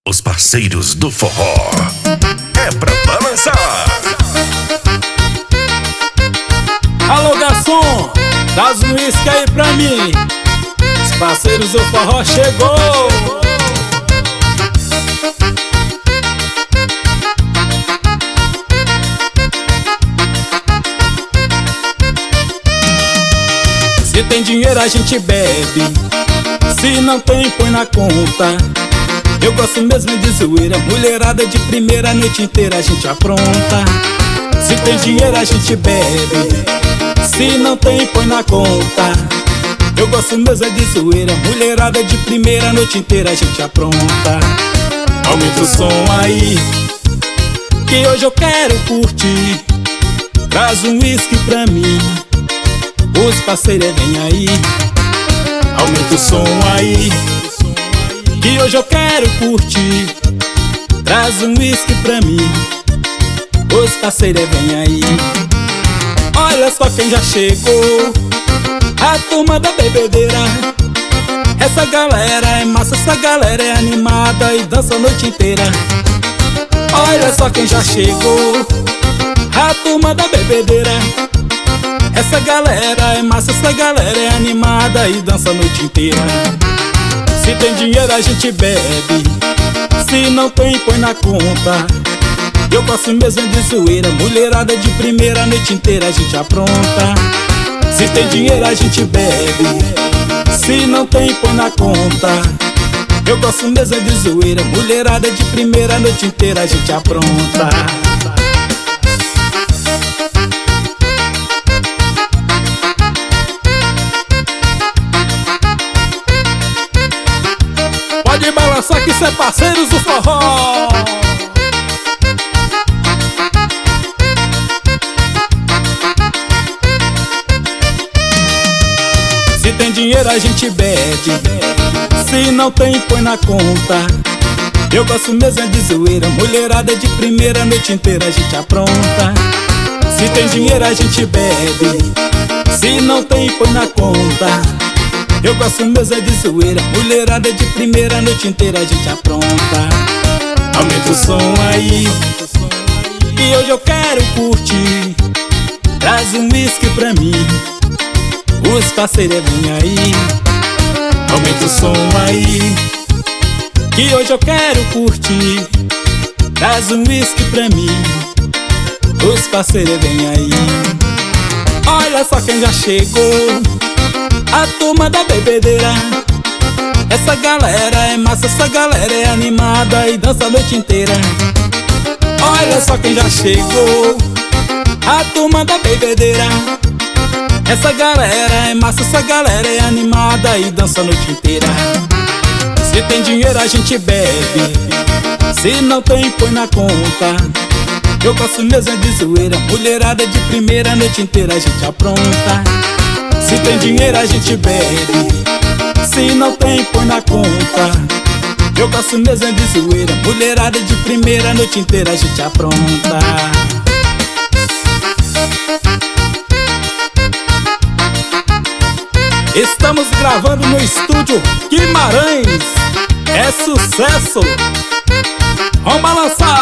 Os parceiros do forró. É pra balançar. Alô, garçom, traz um uísque aí pra mim. Os parceiros do forró chegou. Se tem dinheiro a gente bebe, se não tem põe na conta. Eu gosto mesmo de zoeira, mulherada de primeira, a noite inteira a gente apronta. Se tem dinheiro a gente bebe, se não tem põe na conta. Eu gosto mesmo de zoeira, mulherada de primeira, a noite inteira a gente apronta. Aumenta o som aí, que hoje eu quero curtir. Traz um uísque pra mim, os parceiros vem aí. Aumenta o som aí, que hoje eu quero curtir. Traz um uísque pra mim, os parceiros vem aí. Olha só quem já chegou, a turma da bebedeira. Essa galera é massa, essa galera é animada e dança a noite inteira. Olha só quem já chegou, a turma da bebedeira. Essa galera é massa, essa galera é animada e dança a noite inteira. Se tem dinheiro a gente bebe, se não tem põe na conta. Eu gosto mesmo de zoeira, mulherada de primeira, a noite inteira a gente apronta. Se tem dinheiro a gente bebe, se não tem põe na conta. Eu gosto mesmo de zoeira, mulherada de primeira, a noite inteira a gente apronta. Pode balançar que cê é parceiros do forró. Se tem dinheiro a gente bebe, se não tem põe na conta. Eu gosto mesmo de zoeira, mulherada de primeira, a noite inteira a gente apronta. Se tem dinheiro a gente bebe, se não tem põe na conta. Eu gosto mesmo de zoeira, mulherada de primeira, a noite inteira a gente apronta. Aumenta o som aí, e hoje eu quero curtir. Traz um uísque pra mim, os parceiros vem aí. Aumenta o som aí, que hoje eu quero curtir. Traz um uísque pra mim, os parceiros vem aí. Olha só quem já chegou, a turma da bebedeira. Essa galera é massa, essa galera é animada e dança a noite inteira. Olha só quem já chegou, a turma da bebedeira. Essa galera é massa, essa galera é animada e dança a noite inteira. Se tem dinheiro a gente bebe, se não tem põe na conta. Eu gosto mesmo de zoeira, mulherada de primeira, a noite inteira a gente apronta. Se tem dinheiro a gente bebe, se não tem põe na conta. Eu gosto mesmo de zoeira, mulherada de primeira, a noite inteira a gente apronta. Estamos gravando no estúdio Guimarães, é sucesso. Vamos balançar.